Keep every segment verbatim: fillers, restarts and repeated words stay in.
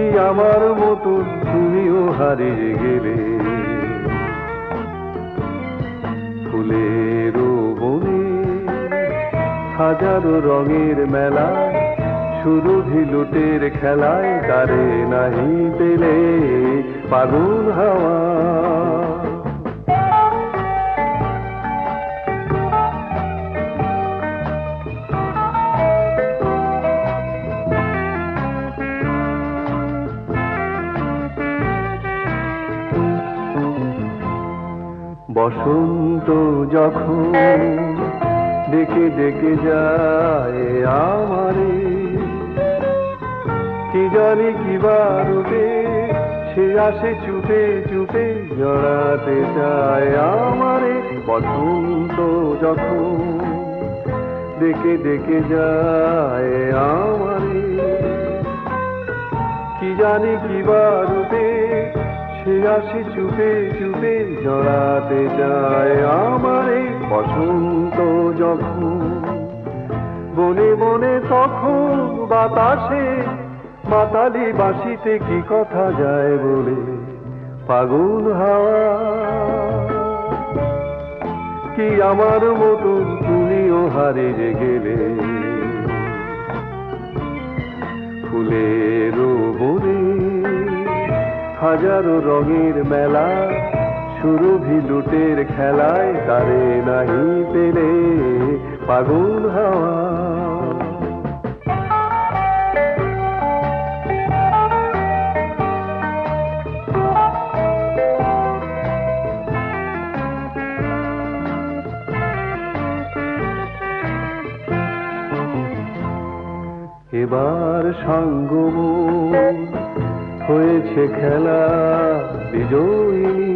আমার মতন তুমিও হারিয়ে গেলে ফুলের বনে হাজারো রঙের মেলায় সুরভি লুটের খেলায় তারে নাহি পেলে ফাগুন হাওয়া বসন্ত যখন ডেকে ডেকে যায় আমারে কি জানি কি বারুতে সে আসে চুপে চুপে জড়াতে চায় আমারে বসন্ত যখন ডেকে ডেকে যায় আমারে কি জানি কি বারুতে সে আসে চুপে চুপে জড়াতে যায় আমারে বসন্ত যখন বনে বনে তখন বাতাসে মাতালি বাঁশিতে কি কথা যায় বলে ফাগুন হাওয়া কি আমার মতন তুমিও হারিয়ে গেলে ফুলের বনে হাজারো রঙের মেলা সুরভি লুটের খেলায় তারে নাহি পেলে ফাগুন হাওয়া এবার সঙ্গম হয়েছে খেলা বিজয়িনী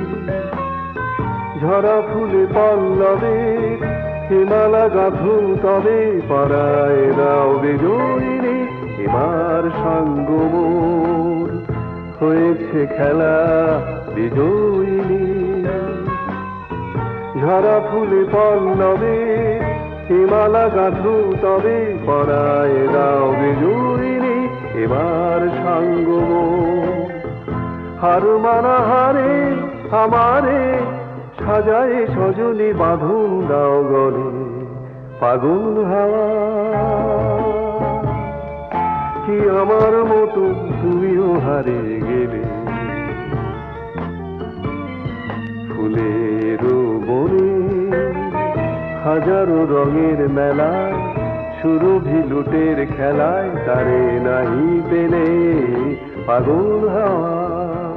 ঝরা ফুলে পল্লবে হিমালা গাঁথু তবে পাড়ায় দাও বিজয়িনী এবার সঙ্গম হয়েছে খেলা বিজয়িনী ঝরা ফুলে পল্লবে হিমালা গাঁথু তবে পাড়ায় দাও বিজয়িনী এবার সঙ্গম হার মানা হারে আমারে সাজায় সজনী বাঁধন দাও গলে ফাগুন হাওয়া কি আমার মতো তুমিও হারিয়ে গেলে ফুলের বনে হাজারো রঙের মেলায় সুরভি লুটের খেলায় তারে নাহি পেলে ফাগুন হাওয়া।